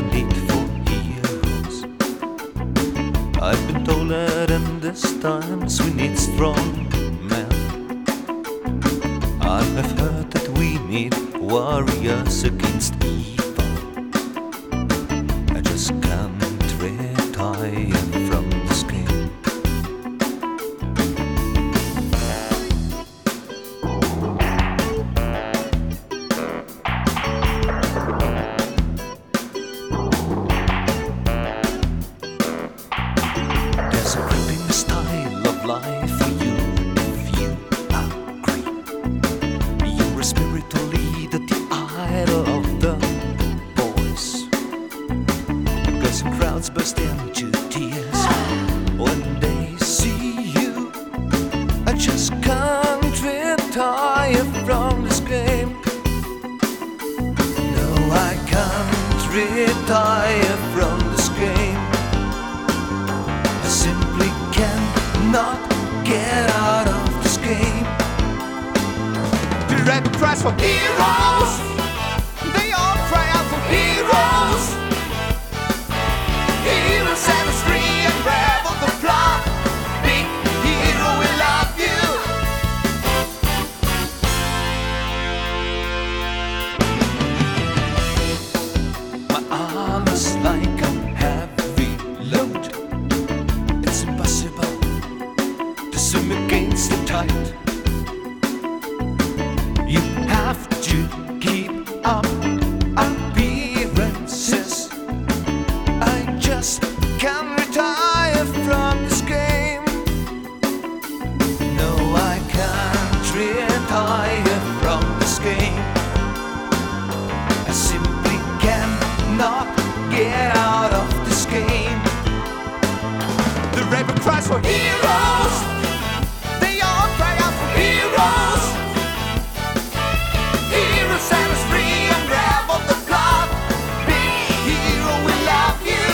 need for heroes. I've been told that in these times we need strong men. I have heard that we need warriors against evil. I just can't retire from this game. There's a gripping style of life for you if you agree. You're a spiritual leader, the idol of the boys. Because some crowds burst into tears when they see you. I just can't retire from this game. No, I can't retire from this game. I simply cannot get out of this game. The red cries for heroes. They all cry out for heroes. Heroes set us free and rebel the plot. Big hero, we love you. My arm is like a heavy load. It's impossible to swim against the tide. You have to keep up appearances. I just can't retire from this game. No, I can't retire from this game. I simply cannot get out of this game. The rebel cries for heroes. They all cry out for heroes. Heroes set us free and rebel the plot. Big hero, we love you.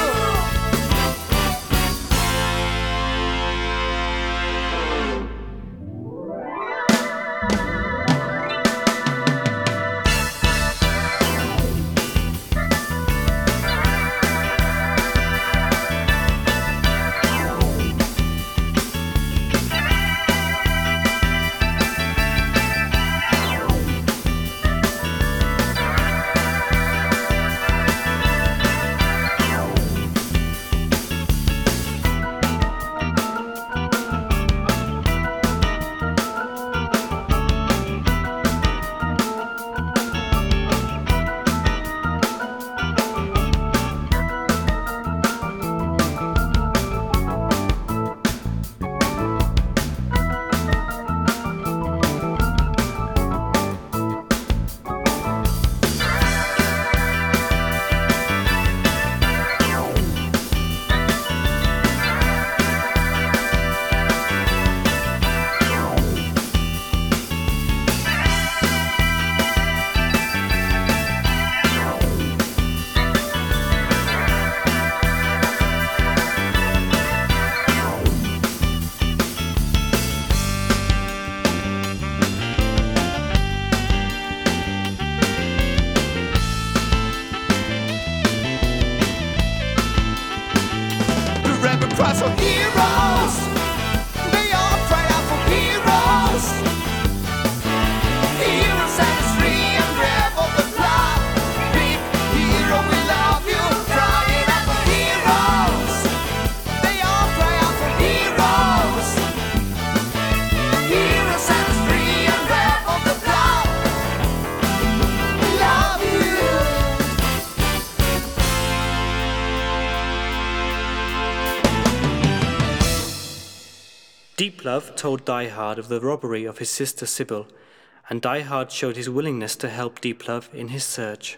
Cries for heroes. They all cry out for heroes. Heroes set us free and rebel the plot. Big hero, we love you. Crying out for heroes. They all cry out for heroes. Heroes set us free and rebel the plot. We love you. Deep Love told Die Hard of the robbery of his sister Sybil, and Die Hard showed his willingness to help Deep Love in his search.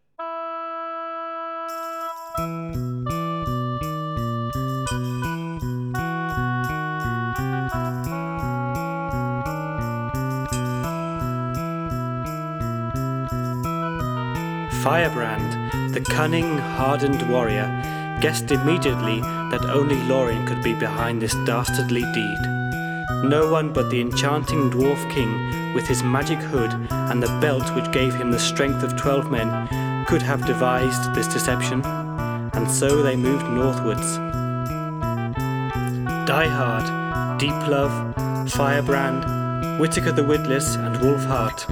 Firebrand, the cunning, hardened warrior, guessed immediately that only Lorien could be behind this dastardly deed. No one but the enchanting dwarf king, with his magic hood and the belt which gave him the strength of 12 men, could have devised this deception? And so they moved northwards. Die Hard, Deep Love, Firebrand, Whitaker the Witless, and Wolfheart